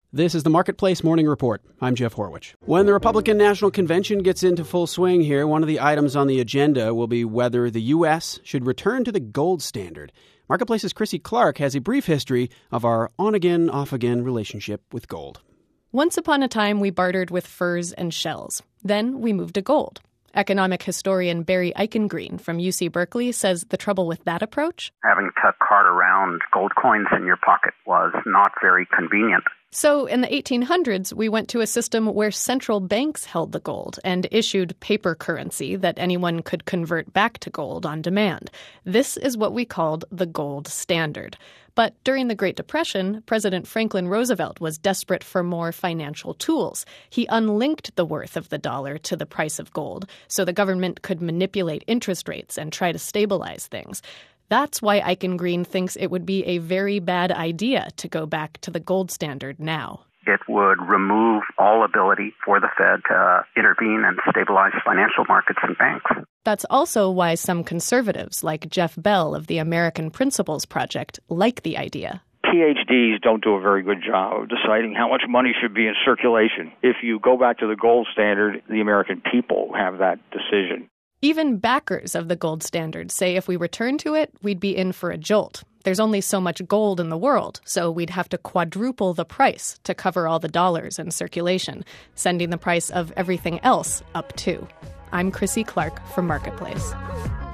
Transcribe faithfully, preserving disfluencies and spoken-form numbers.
This is the Marketplace Morning Report. I'm Jeff Horwich. When the Republican National Convention gets into full swing here, one of the items on the agenda will be whether the U S should return to the gold standard. Marketplace's Chrissy Clark has a brief history of our on-again, off-again relationship with gold. Once upon a time, we bartered with furs and shells. Then we moved to gold. Economic historian Barry Eichengreen from U C Berkeley says the trouble with that approach? Having to cart around gold coins in your pocket was not very convenient. So in the eighteen hundreds, we went to a system where central banks held the gold and issued paper currency that anyone could convert back to gold on demand. This is what we called the gold standard. But during the Great Depression, President Franklin Roosevelt was desperate for more financial tools. He unlinked the worth of the dollar to the price of gold so the government could manipulate interest rates and try to stabilize things. That's why Eichengreen thinks it would be a very bad idea to go back to the gold standard now. It would remove all ability for the Fed to intervene and stabilize financial markets and banks. That's also why some conservatives, like Jeff Bell of the American Principles Project, like the idea. P H Ds don't do a very good job of deciding how much money should be in circulation. If you go back to the gold standard, the American people have that decision. Even backers of the gold standard say if we return to it, we'd be in for a jolt. There's only so much gold in the world, so we'd have to quadruple the price to cover all the dollars in circulation, sending the price of everything else up too. I'm Chrissy Clark for Marketplace.